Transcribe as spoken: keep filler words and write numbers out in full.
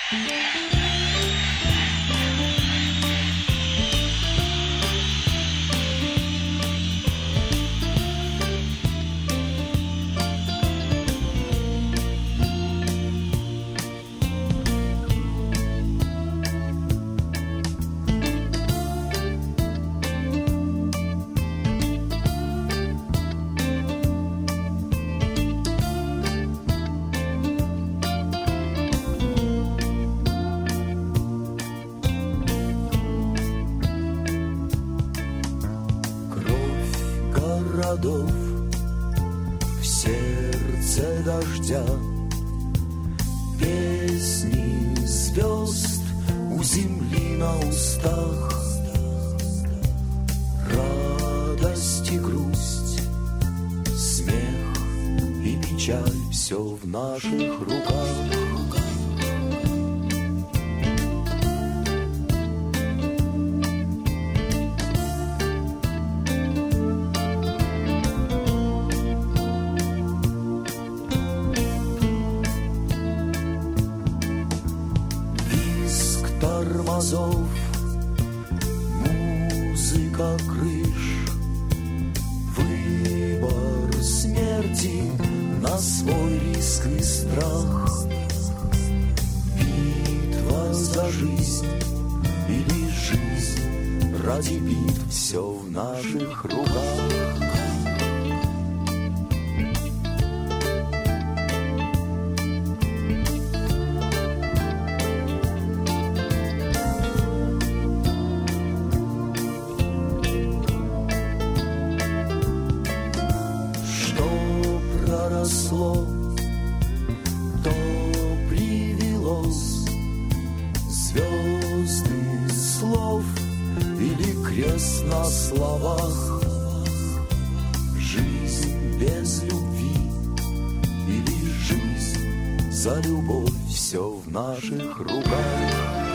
В сердце дождя, песни звезд у земли на устах, радость и грусть, смех и печаль, все в наших руках. Тормозов, музыка крыш, выбор смерти на свой риск и страх, битва за жизнь или жизнь ради битв, все в наших руках. Проросло, то привелось, звезды слов или крест на словах, жизнь без любви или жизнь за любовь, все в наших руках.